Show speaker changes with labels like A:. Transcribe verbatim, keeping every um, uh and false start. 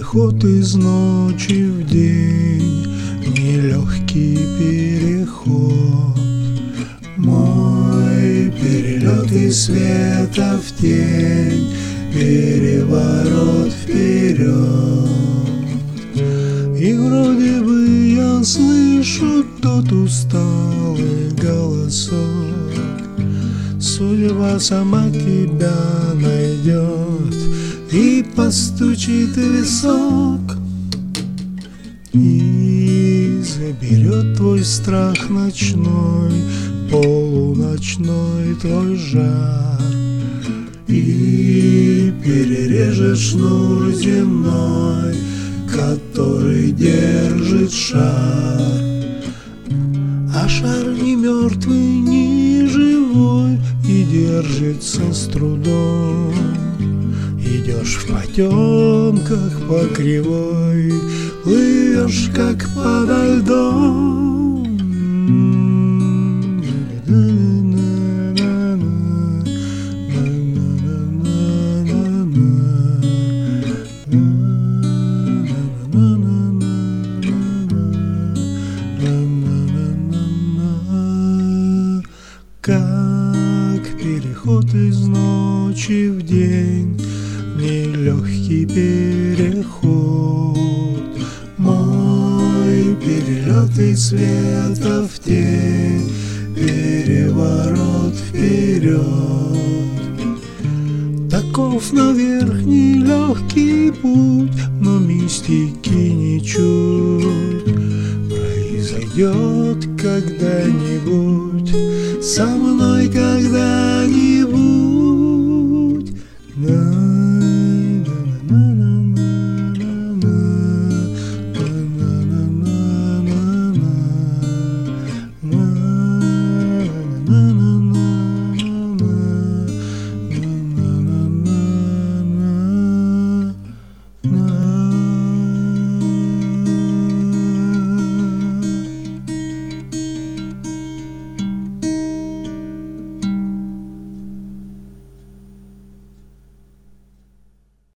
A: переход из ночи в день, нелегкий переход. Мой перелет из света в тень, переворот вперед. И вроде бы я слышу тот усталый голосок: судьба сама тебя найдет и постучит в висок, и заберет твой страх ночной, полуночной твой жар, и перережет шнур земной, который держит шар. А шар не мертвый, не живой, и держится с трудом. Идешь в потемках по кривой, плывешь как подо льдом. Как переход из ночи в день, нелегкий переход. Мой перелет из света в тень, переворот вперед. Таков наверх нелегкий путь, но мистики не чуть. Произойдет когда-нибудь со мной когда